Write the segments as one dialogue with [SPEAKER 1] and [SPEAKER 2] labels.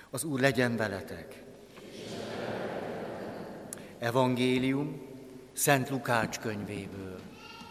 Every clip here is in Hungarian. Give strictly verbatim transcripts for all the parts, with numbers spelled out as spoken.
[SPEAKER 1] Az Úr legyen veletek. Evangélium Szent Lukács könyvéből.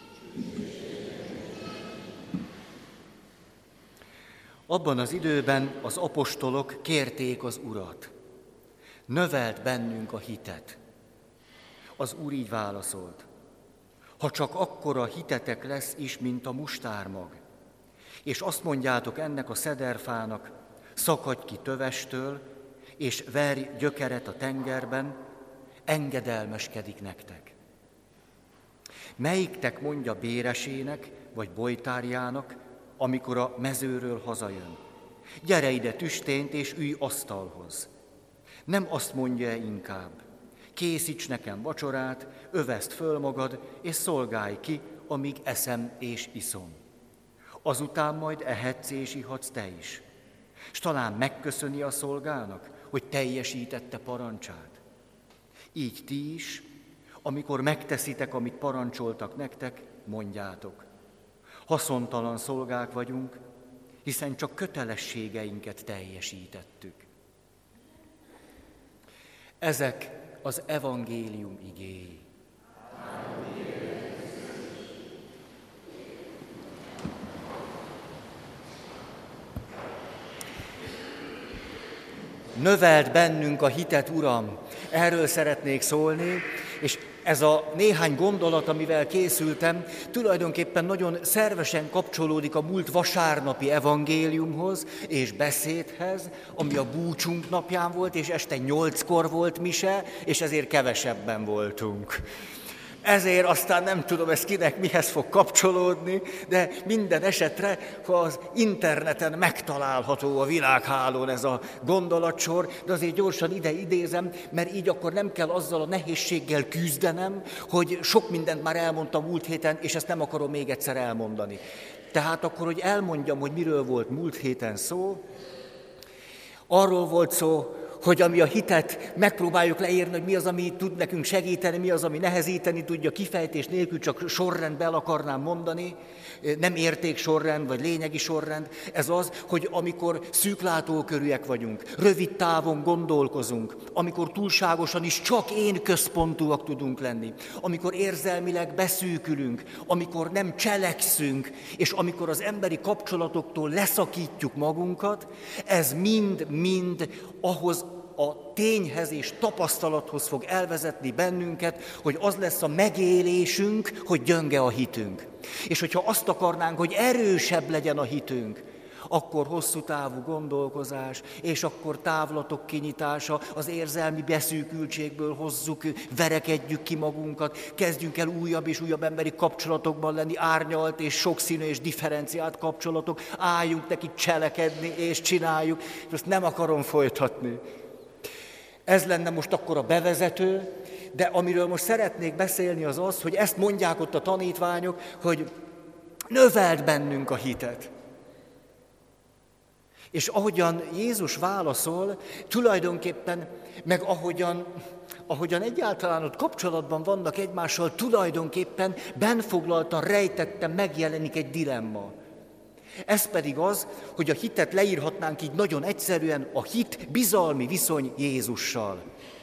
[SPEAKER 1] Abban az időben az apostolok kérték az Urat. Növeld bennünk a hitet. Az Úr így válaszolt. Ha csak akkora hitetek lesz is, mint a mustármag, és azt mondjátok ennek a szederfának, szakadj ki tövestől, és verj gyökeret a tengerben, engedelmeskedik nektek. Melyiktek mondja béresének, vagy bojtárjának, amikor a mezőről hazajön? Gyere ide tüstént, és ülj asztalhoz. Nem azt mondja inkább, készíts nekem vacsorát, öveszd föl magad, és szolgálj ki, amíg eszem és iszom. Azután majd ehetsz és ihatsz te is. S talán megköszöni a szolgának, hogy teljesítette parancsát. Így ti is, amikor megteszitek, amit parancsoltak nektek, mondjátok. Haszontalan szolgák vagyunk, hiszen csak kötelességeinket teljesítettük. Ezek az evangélium igéi. Növeld bennünk a hitet, Uram! Erről szeretnék szólni, és ez a néhány gondolat, amivel készültem, tulajdonképpen nagyon szervesen kapcsolódik a múlt vasárnapi evangéliumhoz és beszédhez, ami a búcsunk napján volt, és este nyolckor volt mise, és ezért kevesebben voltunk. Ezért aztán nem tudom, ez kinek mihez fog kapcsolódni, de minden esetre, ha az interneten megtalálható a világhálón ez a gondolatsor, de azért gyorsan ide idézem, mert így akkor nem kell azzal a nehézséggel küzdenem, hogy sok mindent már elmondtam múlt héten, és ezt nem akarom még egyszer elmondani. Tehát akkor, hogy elmondjam, hogy miről volt múlt héten szó, arról volt szó, hogy ami a hitet megpróbáljuk leírni, hogy mi az, ami tud nekünk segíteni, mi az, ami nehezíteni tudja, kifejtés nélkül csak sorrendbe el akarnám mondani, nem értéksorrend, vagy lényegi sorrend. Ez az, hogy amikor szűklátókörűek vagyunk, rövid távon gondolkozunk, amikor túlságosan is csak én központúak tudunk lenni, amikor érzelmileg beszűkülünk, amikor nem cselekszünk, és amikor az emberi kapcsolatoktól leszakítjuk magunkat, ez mind-mind ahhoz a tényhez és tapasztalathoz fog elvezetni bennünket, hogy az lesz a megélésünk, hogy gyönge a hitünk. És hogyha azt akarnánk, hogy erősebb legyen a hitünk, akkor hosszú távú gondolkozás, és akkor távlatok kinyitása, az érzelmi beszűkültségből hozzuk, verekedjük ki magunkat, kezdjünk el újabb és újabb emberi kapcsolatokban lenni, árnyalt és sokszínű és differenciált kapcsolatok, álljunk neki cselekedni és csináljuk, és azt nem akarom folytatni. Ez lenne most akkor a bevezető, de amiről most szeretnék beszélni az az, hogy ezt mondják ott a tanítványok, hogy növeld bennünk a hitet. És ahogyan Jézus válaszol, tulajdonképpen, meg ahogyan, ahogyan egyáltalán ott kapcsolatban vannak egymással, tulajdonképpen benfoglaltan, rejtetten megjelenik egy dilemma. Ez pedig az, hogy a hitet leírhatnánk így nagyon egyszerűen, a hit bizalmi viszony Jézussal.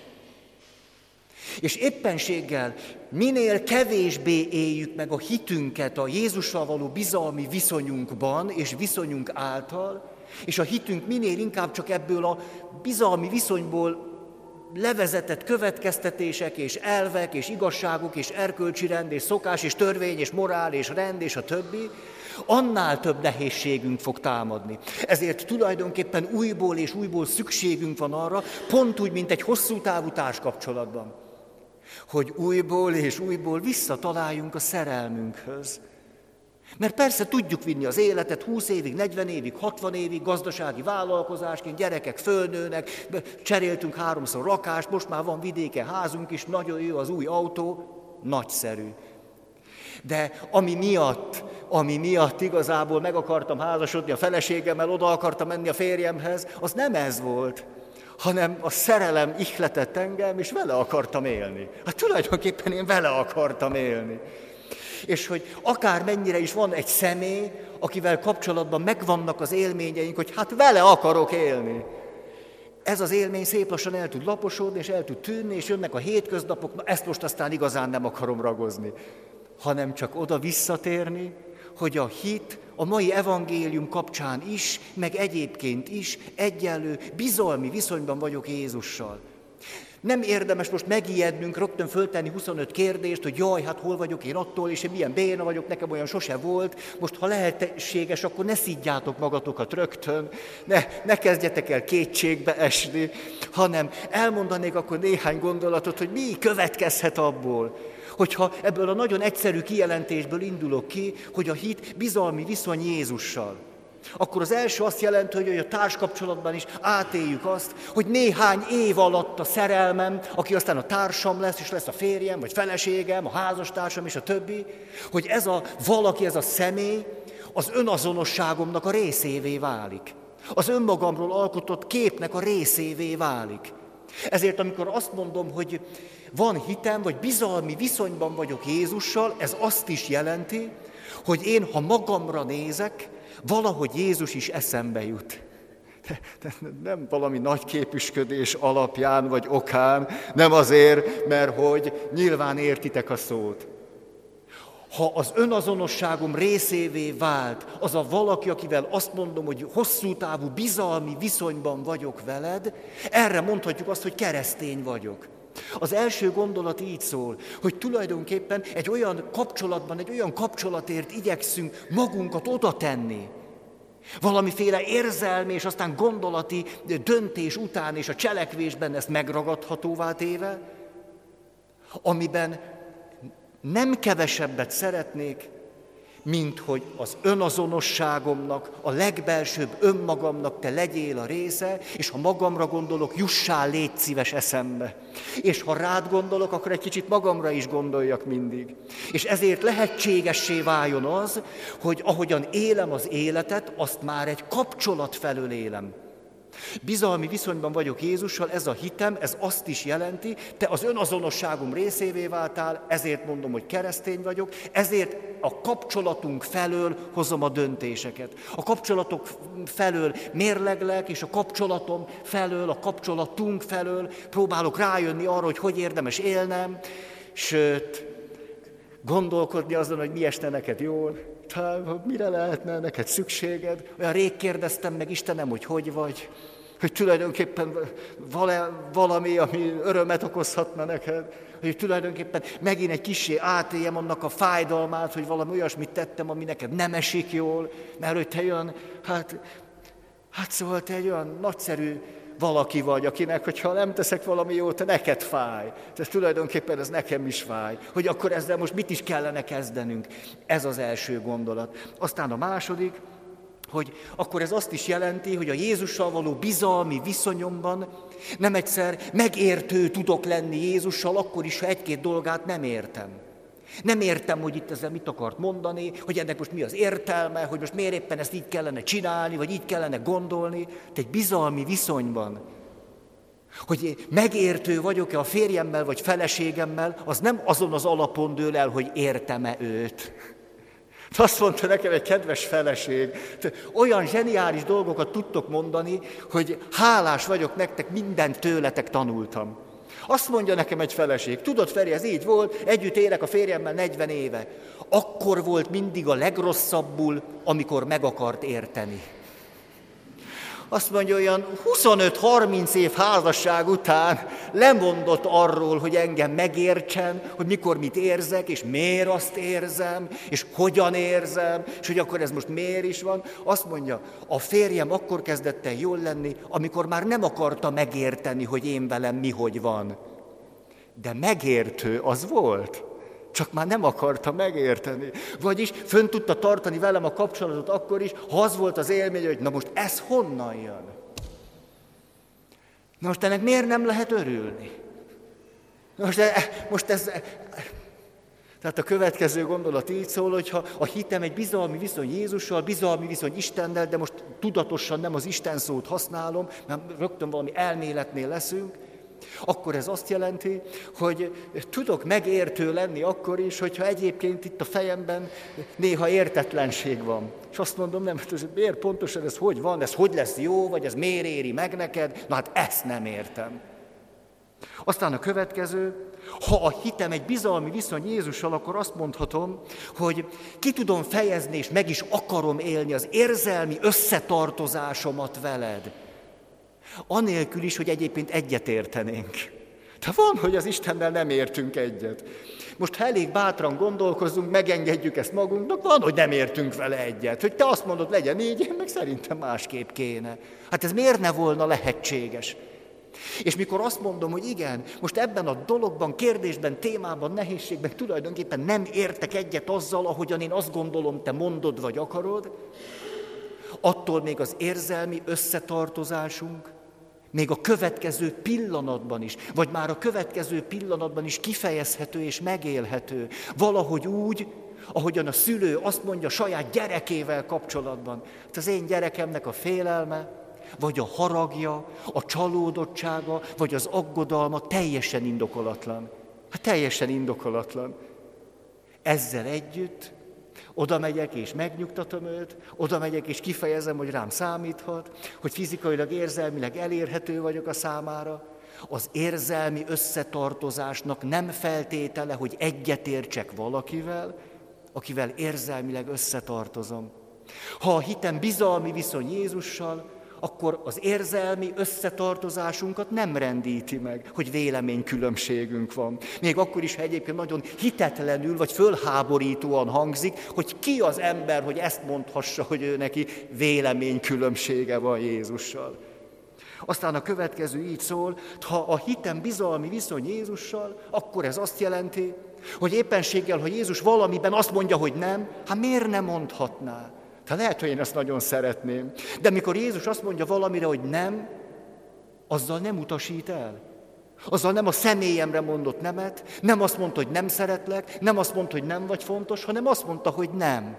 [SPEAKER 1] És éppenséggel minél kevésbé éljük meg a hitünket a Jézussal való bizalmi viszonyunkban és viszonyunk által, és a hitünk minél inkább csak ebből a bizalmi viszonyból levezetett következtetések és elvek és igazságok és erkölcsi rend és szokás és törvény és morál és rend és a többi, annál több nehézségünk fog támadni. Ezért tulajdonképpen újból és újból szükségünk van arra, pont úgy, mint egy hosszú távú társkapcsolatban, hogy újból és újból visszataláljunk a szerelmünkhöz. Mert persze tudjuk vinni az életet húsz évig, negyven évig, hatvan évig, gazdasági vállalkozásként, gyerekek fölnőnek, cseréltünk háromszor lakást, most már van vidéken házunk is, nagyon jó az új autó, nagyszerű. De ami miatt, ami miatt igazából meg akartam házasodni a feleségemmel, oda akartam menni a férjemhez, az nem ez volt, hanem a szerelem ihletett engem, és vele akartam élni. Hát tulajdonképpen én vele akartam élni. És hogy akár mennyire is van egy személy, akivel kapcsolatban megvannak az élményeink, hogy hát vele akarok élni. Ez az élmény szép lassan el tud laposodni, és el tud tűnni, és jönnek a hétköznapok, na ezt most aztán igazán nem akarom ragozni, hanem csak oda visszatérni, hogy a hit a mai evangélium kapcsán is, meg egyébként is egyenlő, bizalmi viszonyban vagyok Jézussal. Nem érdemes most megijednünk, rögtön föltenni huszonöt kérdést, hogy jaj, hát hol vagyok én attól, és én milyen béna vagyok, nekem olyan sose volt. Most, ha lehetséges, akkor ne szidjátok magatokat rögtön, ne, ne kezdjetek el kétségbe esni, hanem elmondanék akkor néhány gondolatot, hogy mi következhet abból, hogyha ebből a nagyon egyszerű kijelentésből indulok ki, hogy a hit bizalmi viszony Jézussal. Akkor az első azt jelenti, hogy a társkapcsolatban is átéljük azt, hogy néhány év alatt a szerelmem, aki aztán a társam lesz, és lesz a férjem, vagy feleségem, a házastársam és a többi, hogy ez a valaki, ez a személy az önazonosságomnak a részévé válik. Az önmagamról alkotott képnek a részévé válik. Ezért amikor azt mondom, hogy van hitem, vagy bizalmi viszonyban vagyok Jézussal, ez azt is jelenti, hogy én, ha magamra nézek, valahogy Jézus is eszembe jut. De, de nem valami nagy képüsködés alapján vagy okán, nem azért, mert hogy nyilván értitek a szót. Ha az önazonosságom részévé vált az a valaki, akivel azt mondom, hogy hosszú távú bizalmi viszonyban vagyok veled, erre mondhatjuk azt, hogy keresztény vagyok. Az első gondolat így szól, hogy tulajdonképpen egy olyan kapcsolatban, egy olyan kapcsolatért igyekszünk magunkat oda tenni. Valamiféle érzelmi és aztán gondolati döntés után és a cselekvésben ezt megragadhatóvá téve, amiben nem kevesebbet szeretnék, mint hogy az önazonosságomnak, a legbelsőbb önmagamnak te legyél a része, és ha magamra gondolok, jussál, légy szíves eszembe. És ha rád gondolok, akkor egy kicsit magamra is gondoljak mindig. És ezért lehetségessé váljon az, hogy ahogyan élem az életet, azt már egy kapcsolat felől élem. Bizalmi viszonyban vagyok Jézussal, ez a hitem, ez azt is jelenti, te az önazonosságom részévé váltál, ezért mondom, hogy keresztény vagyok, ezért a kapcsolatunk felől hozom a döntéseket. A kapcsolatok felől mérleglek, és a kapcsolatom felől, a kapcsolatunk felől próbálok rájönni arra, hogy hogy érdemes élnem, sőt, gondolkodni azon, hogy mi esne neked jól, tehát mire lehetne neked szükséged. Olyan rég kérdeztem meg, Istenem, hogy hogy vagy, hogy tulajdonképpen valami, ami örömet okozhatna neked, hogy tulajdonképpen megint egy kissé átéljem annak a fájdalmát, hogy valami olyasmit tettem, ami neked nem esik jól, mert hogy te olyan, hát, hát szóval te egy olyan nagyszerű valaki vagy, akinek, hogyha nem teszek valami jót, neked fáj. Tehát tulajdonképpen ez nekem is fáj. Hogy akkor ezzel most mit is kellene kezdenünk? Ez az első gondolat. Aztán a második, hogy akkor ez azt is jelenti, hogy a Jézussal való bizalmi viszonyomban nem egyszer megértő tudok lenni Jézussal, akkor is, ha egy-két dolgát nem értem. Nem értem, hogy itt ezzel mit akart mondani, hogy ennek most mi az értelme, hogy most miért éppen ezt így kellene csinálni, vagy így kellene gondolni. Te egy bizalmi viszonyban, hogy megértő vagyok-e a férjemmel vagy feleségemmel, az nem azon az alapon dől el, hogy értem-e őt. Azt mondta nekem egy kedves feleség, olyan zseniális dolgokat tudtok mondani, hogy hálás vagyok nektek, mindent tőletek tanultam. Azt mondja nekem egy feleség, tudod Feri, ez így volt, együtt élek a férjemmel negyven éve. Akkor volt mindig a legrosszabbul, amikor meg akart érteni. Azt mondja, olyan huszonöt-harminc év házasság után lemondott arról, hogy engem megértsen, hogy mikor mit érzek, és miért azt érzem, és hogyan érzem, és hogy akkor ez most miért is van. Azt mondja, a férjem akkor kezdett el jól lenni, amikor már nem akarta megérteni, hogy én velem mi hogy van. De megértő az volt. Csak már nem akarta megérteni. Vagyis fönn tudta tartani velem a kapcsolatot akkor is, ha az volt az élmény, hogy na most ez honnan jön? Na most ennek miért nem lehet örülni? Na most, most ez... Tehát a következő gondolat így szól, hogyha a hitem egy bizalmi viszony Jézussal, bizalmi viszony Istennel, de most tudatosan nem az Isten szót használom, mert rögtön valami elméletnél leszünk, Akkor ez azt jelenti, hogy tudok megértő lenni akkor is, hogyha egyébként itt a fejemben néha értetlenség van. És azt mondom, nem, ez miért pontosan ez hogy van, ez hogy lesz jó, vagy ez miért éri meg neked? Na hát ezt nem értem. Aztán a következő, ha a hitem egy bizalmi viszony Jézussal, akkor azt mondhatom, hogy ki tudom fejezni, és meg is akarom élni az érzelmi összetartozásomat veled. Anélkül is, hogy egyébként egyet értenénk. De van, hogy az Istennel nem értünk egyet. Most ha elég bátran gondolkozunk, megengedjük ezt magunknak, van, hogy nem értünk vele egyet. Hogy te azt mondod, legyen így, én meg szerintem másképp kéne. Hát ez miért ne volna lehetséges? És mikor azt mondom, hogy igen, most ebben a dologban, kérdésben, témában, nehézségben tulajdonképpen nem értek egyet azzal, ahogyan én azt gondolom, te mondod vagy akarod, attól még az érzelmi összetartozásunk, még a következő pillanatban is, vagy már a következő pillanatban is kifejezhető és megélhető. Valahogy úgy, ahogyan a szülő azt mondja saját gyerekével kapcsolatban. Hát az én gyerekemnek a félelme, vagy a haragja, a csalódottsága, vagy az aggodalma teljesen indokolatlan. Hát teljesen indokolatlan. Ezzel együtt oda megyek és megnyugtatom őt, oda megyek és kifejezem, hogy rám számíthat, hogy fizikailag, érzelmileg elérhető vagyok a számára. Az érzelmi összetartozásnak nem feltétele, hogy egyetértsek valakivel, akivel érzelmileg összetartozom. Ha a hitem bizalmi viszony Jézussal, akkor az érzelmi összetartozásunkat nem rendíti meg, hogy véleménykülönbségünk van. Még akkor is, ha egyébként nagyon hitetlenül vagy fölháborítóan hangzik, hogy ki az ember, hogy ezt mondhassa, hogy ő neki véleménykülönbsége van Jézussal. Aztán a következő így szól, ha a hitem bizalmi viszony Jézussal, akkor ez azt jelenti, hogy éppenséggel, ha Jézus valamiben azt mondja, hogy nem, hát miért nem mondhatná? Tehát lehet, hogy én ezt nagyon szeretném. De mikor Jézus azt mondja valamire, hogy nem, azzal nem utasít el. Azzal nem a személyemre mondott nemet, nem azt mondta, hogy nem szeretlek, nem azt mondta, hogy nem vagy fontos, hanem azt mondta, hogy nem.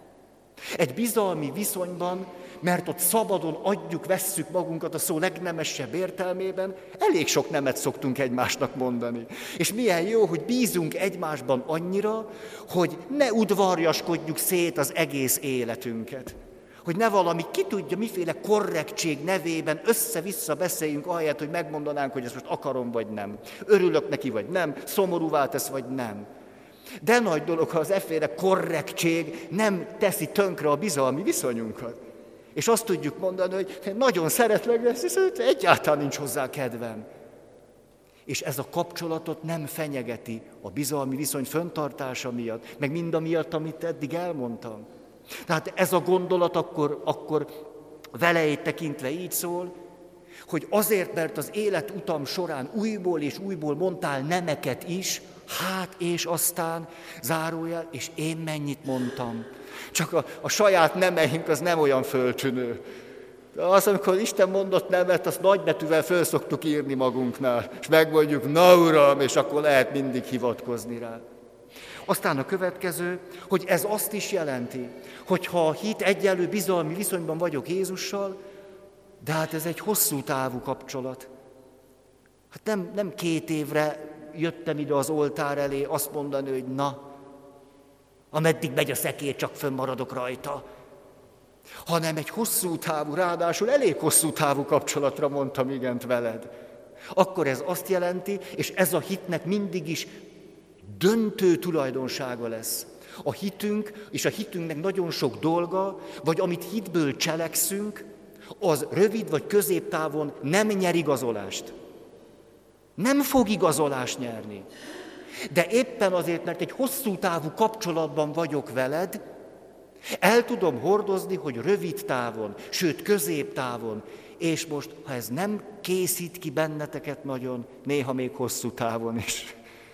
[SPEAKER 1] Egy bizalmi viszonyban, mert ott szabadon adjuk, vesszük magunkat a szó legnemesebb értelmében, elég sok nemet szoktunk egymásnak mondani. És milyen jó, hogy bízunk egymásban annyira, hogy ne udvarjaskodjuk szét az egész életünket. Hogy ne valami, ki tudja, miféle korrektség nevében össze-vissza beszéljünk ahelyett, hogy megmondanánk, hogy ezt most akarom vagy nem. Örülök neki vagy nem, szomorúvá tesz vagy nem. De nagy dolog, ha az efféle korrektség nem teszi tönkre a bizalmi viszonyunkat. És azt tudjuk mondani, hogy nagyon szeretlek, de ezt egyáltalán nincs hozzá kedvem. És ez a kapcsolatot nem fenyegeti a bizalmi viszony fenntartása miatt, meg mind amiatt, amit eddig elmondtam. Tehát ez a gondolat akkor, akkor velejét tekintve így szól, hogy azért, mert az életutam során újból és újból mondtál nemeket is, hát és aztán zárójel, és én mennyit mondtam. Csak a, a saját nemeink az nem olyan föltűnő. De az, amikor Isten mondott nemet, azt nagybetűvel föl szoktuk írni magunknál, és megmondjuk, na Uram, és akkor lehet mindig hivatkozni rá. Aztán a következő, hogy ez azt is jelenti, hogy ha a hit egyenlő bizalmi viszonyban vagyok Jézussal, de hát ez egy hosszú távú kapcsolat. Hát nem, nem két évre jöttem ide az oltár elé azt mondani, hogy na, ameddig megy a szekér, csak fönnmaradok rajta. Hanem egy hosszú távú, ráadásul elég hosszú távú kapcsolatra mondtam igent veled. Akkor ez azt jelenti, és ez a hitnek mindig is döntő tulajdonsága lesz. A hitünk, és a hitünknek nagyon sok dolga, vagy amit hitből cselekszünk, az rövid vagy középtávon nem nyer igazolást. Nem fog igazolást nyerni. De éppen azért, mert egy hosszú távú kapcsolatban vagyok veled, el tudom hordozni, hogy rövid távon, sőt középtávon, és most, ha ez nem készít ki benneteket nagyon, néha még hosszú távon is.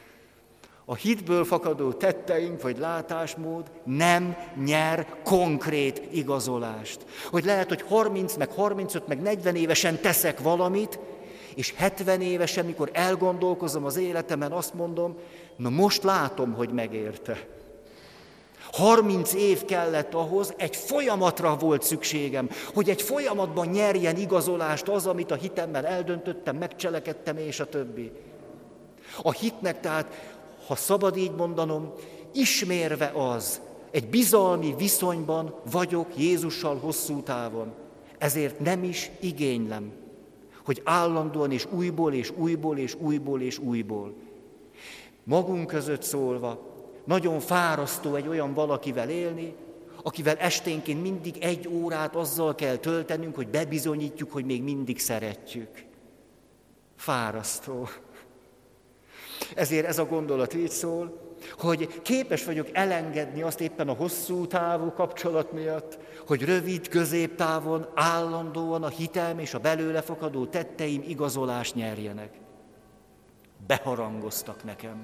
[SPEAKER 1] A hitből fakadó tetteink vagy látásmód nem nyer konkrét igazolást. Hogy lehet, hogy harminc, meg harmincöt, meg negyven évesen teszek valamit, és hetven évesen, mikor elgondolkozom az életemen, azt mondom, na most látom, hogy megérte. harminc év kellett ahhoz, egy folyamatra volt szükségem, hogy egy folyamatban nyerjen igazolást az, amit a hitemmel eldöntöttem, megcselekedtem, és a többi. A hitnek tehát, ha szabad így mondanom, ismérve az, egy bizalmi viszonyban vagyok Jézussal hosszú távon. Ezért nem is igénylem, hogy állandóan és újból és újból és újból és újból. Magunk között szólva, nagyon fárasztó egy olyan valakivel élni, akivel esténként mindig egy órát azzal kell töltenünk, hogy bebizonyítjuk, hogy még mindig szeretjük. Fárasztó. Ezért ez a gondolat így szól, hogy képes vagyok elengedni azt éppen a hosszú távú kapcsolat miatt, hogy rövid, középtávon, állandóan a hitem és a belőle fakadó tetteim igazolást nyerjenek. Beharangoztak nekem.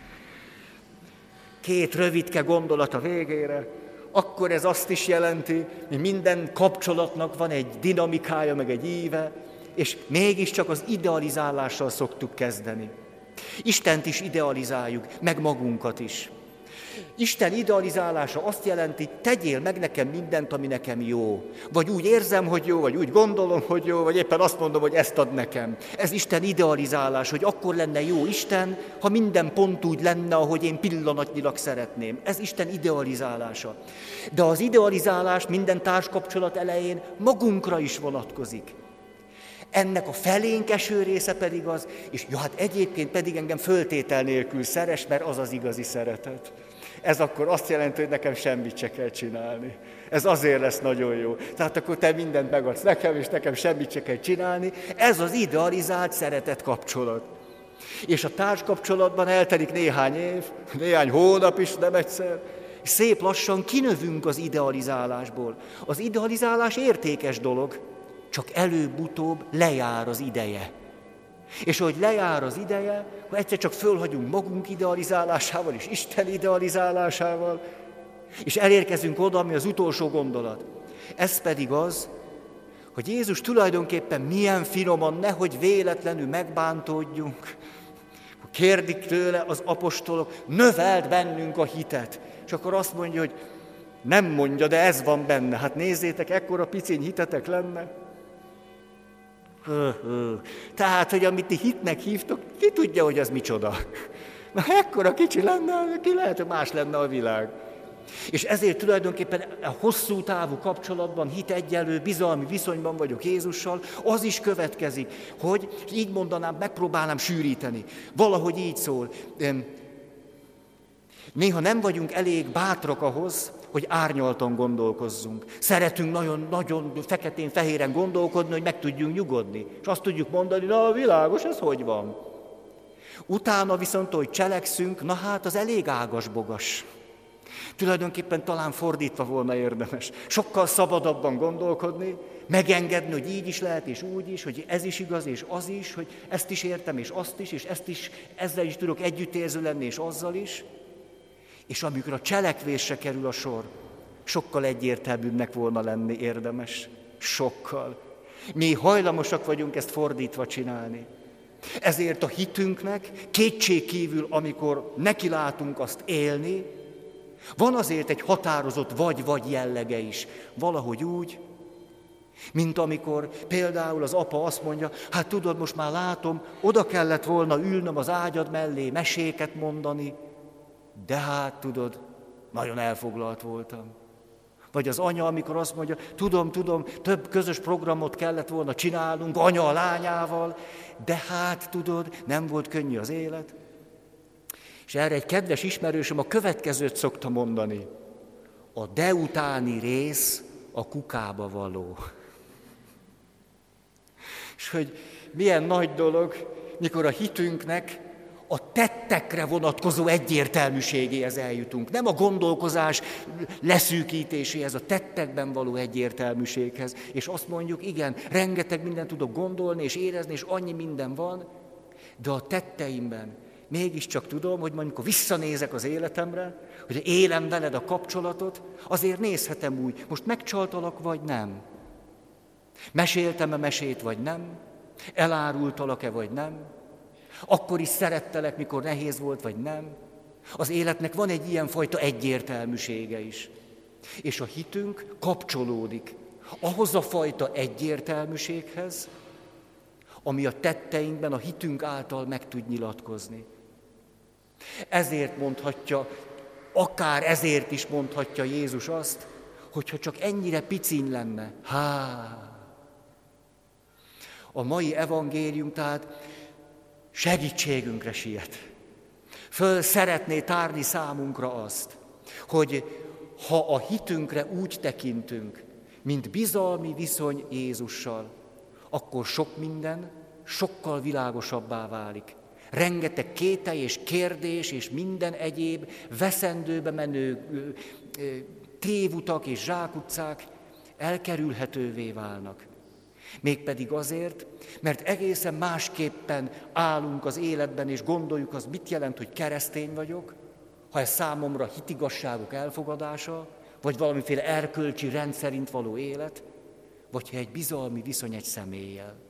[SPEAKER 1] Két rövidke gondolat a végére, akkor ez azt is jelenti, hogy minden kapcsolatnak van egy dinamikája, meg egy íve, és mégiscsak az idealizálással szoktuk kezdeni. Istent is idealizáljuk, meg magunkat is. Isten idealizálása azt jelenti, tegyél meg nekem mindent, ami nekem jó. Vagy úgy érzem, hogy jó, vagy úgy gondolom, hogy jó, vagy éppen azt mondom, hogy ezt ad nekem. Ez Isten idealizálás, hogy akkor lenne jó Isten, ha minden pont úgy lenne, ahogy én pillanatnyilag szeretném. Ez Isten idealizálása. De az idealizálás minden társkapcsolat elején magunkra is vonatkozik. Ennek a felénk eső része pedig az, és jó, hát egyébként pedig engem föltétel nélkül szeres, mert az az igazi szeretet. Ez akkor azt jelenti, hogy nekem semmit se kell csinálni. Ez azért lesz nagyon jó. Tehát akkor te mindent megadsz nekem, és nekem semmit se kell csinálni. Ez az idealizált szeretet kapcsolat. És a társkapcsolatban eltelik néhány év, néhány hónap is, nem egyszer, és szép lassan kinövünk az idealizálásból. Az idealizálás értékes dolog, csak előbb-utóbb lejár az ideje. És ahogy lejár az ideje, akkor egyszer csak fölhagyunk magunk idealizálásával és Isten idealizálásával, és elérkezünk oda, ami az utolsó gondolat. Ez pedig az, hogy Jézus tulajdonképpen milyen finoman, nehogy véletlenül megbántódjunk. Kérdik tőle az apostolok, növeld bennünk a hitet. És akkor azt mondja, hogy nem mondja, de ez van benne. Hát nézzétek, ekkora piciny hitetek lenne. Tehát, hogy amit ti hitnek hívtok, ki tudja, hogy az micsoda. Na, ekkora kicsi lenne, ki lehet, hogy más lenne a világ. És ezért tulajdonképpen a hosszú távú kapcsolatban, hit egyenlő, bizalmi viszonyban vagyok Jézussal, az is következik, hogy így mondanám, megpróbálnám sűríteni. Valahogy így szól. Néha nem vagyunk elég bátrak ahhoz, hogy árnyaltan gondolkozzunk. Szeretünk nagyon-nagyon feketén-fehéren gondolkodni, hogy meg tudjunk nyugodni. És azt tudjuk mondani, na világos, ez hogy van? Utána viszont, hogy cselekszünk, na hát az elég ágas-bogas. Tulajdonképpen talán fordítva volna érdemes. Sokkal szabadabban gondolkodni, megengedni, hogy így is lehet, és úgy is, hogy ez is igaz, és az is, hogy ezt is értem, és azt is, és ezt is, ezzel is tudok együttérző lenni, és azzal is. És amikor a cselekvésre kerül a sor, sokkal egyértelműbbnek volna lenni érdemes. Sokkal. Mi hajlamosak vagyunk ezt fordítva csinálni. Ezért a hitünknek kétségkívül, amikor nekilátunk azt élni, van azért egy határozott vagy-vagy jellege is. Valahogy úgy, mint amikor például az apa azt mondja, hát tudod, most már látom, oda kellett volna ülnöm az ágyad mellé, meséket mondani, de hát tudod, nagyon elfoglalt voltam. Vagy az anya, amikor azt mondja, tudom, tudom, több közös programot kellett volna csinálnunk, anya a lányával, de hát tudod, nem volt könnyű az élet. És erre egy kedves ismerősöm a következőt szokta mondani. A de utáni rész a kukába való. És hogy milyen nagy dolog, mikor a hitünknek a tettekre vonatkozó egyértelműségéhez eljutunk. Nem a gondolkozás leszűkítéséhez, a tettekben való egyértelműséghez. És azt mondjuk, igen, rengeteg mindent tudok gondolni és érezni, és annyi minden van, de a tetteimben mégiscsak tudom, hogy amikor visszanézek az életemre, hogy élem veled a kapcsolatot, azért nézhetem úgy, most megcsaltalak vagy nem. Meséltem-e mesét vagy nem? Elárultalak-e vagy nem? Akkor is szerettelek, mikor nehéz volt, vagy nem? Az életnek van egy ilyenfajta egyértelműsége is. És a hitünk kapcsolódik ahhoz a fajta egyértelműséghez, ami a tetteinkben a hitünk által meg tud nyilatkozni. Ezért mondhatja, akár ezért is mondhatja Jézus azt, hogyha csak ennyire picin lenne. Há! A mai evangélium tehát segítségünkre siet. Föl szeretné tárni számunkra azt, hogy ha a hitünkre úgy tekintünk, mint bizalmi viszony Jézussal, akkor sok minden sokkal világosabbá válik. Rengeteg kételj és kérdés és minden egyéb veszendőbe menő tévutak és zsákutcák elkerülhetővé válnak. Mégpedig azért, mert egészen másképpen állunk az életben, és gondoljuk azt, mit jelent, hogy keresztény vagyok, ha ez számomra hitigasságok elfogadása, vagy valamiféle erkölcsi rend szerint való élet, vagy ha egy bizalmi viszony egy személlyel.